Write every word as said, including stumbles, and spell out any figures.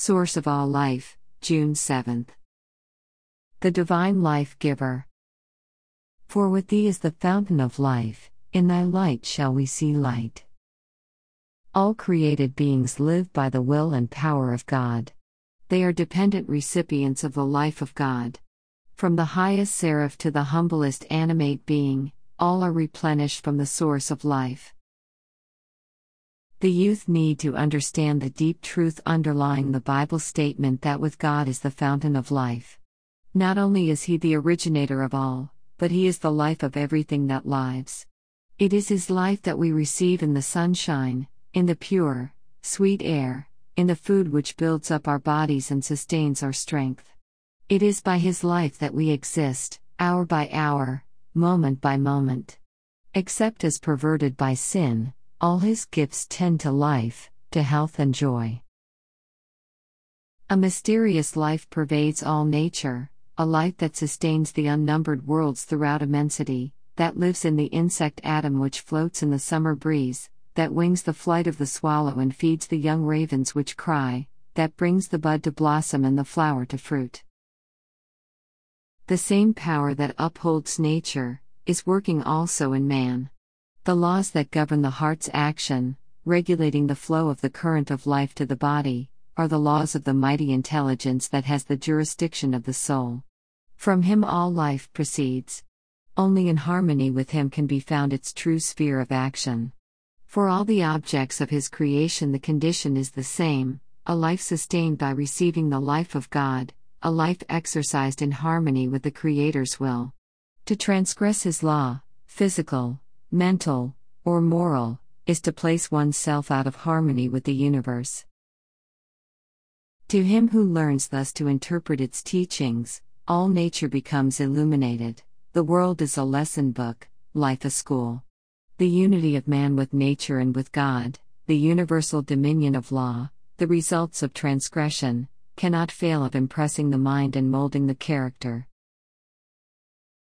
Source of all life, June seventh. The Divine Life Giver. For with thee is the fountain of life, in thy light shall we see light. All created beings live by the will and power of God. They are dependent recipients of the life of God. From the highest seraph to the humblest animate being, all are replenished from the source of life. The youth need to understand the deep truth underlying the Bible statement that with God is the fountain of life. Not only is He the originator of all, but He is the life of everything that lives. It is His life that we receive in the sunshine, in the pure, sweet air, in the food which builds up our bodies and sustains our strength. It is by His life that we exist, hour by hour, moment by moment. Except as perverted by sin, all His gifts tend to life, to health and joy. A mysterious life pervades all nature, a life that sustains the unnumbered worlds throughout immensity, that lives in the insect atom which floats in the summer breeze, that wings the flight of the swallow and feeds the young ravens which cry, that brings the bud to blossom and the flower to fruit. The same power that upholds nature is working also in man. The laws that govern the heart's action, regulating the flow of the current of life to the body, are the laws of the mighty intelligence that has the jurisdiction of the soul. From Him all life proceeds. Only in harmony with Him can be found its true sphere of action. For all the objects of His creation the condition is the same, a life sustained by receiving the life of God, a life exercised in harmony with the Creator's will. To transgress His law, physical, mental, or moral, is to place oneself out of harmony with the universe. To him who learns thus to interpret its teachings, all nature becomes illuminated, the world is a lesson book, life a school. The unity of man with nature and with God, the universal dominion of law, the results of transgression, cannot fail of impressing the mind and molding the character.